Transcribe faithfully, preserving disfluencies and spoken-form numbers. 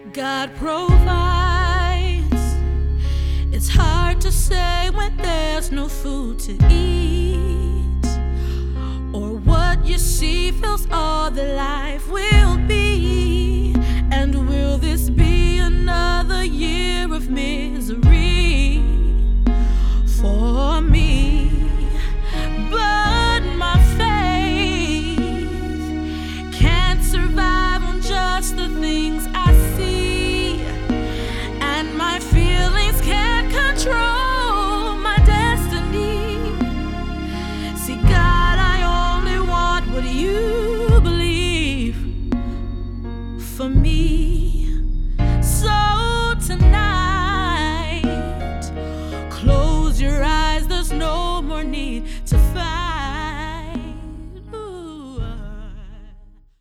God provides. It's hard to say when there's no food to eat, or what you see fills all that life will be. And will this be another year of misery for me? But my faith can't survive on just the things I see, and my feelings can't control my destiny. See, God, I only want what you believe for me.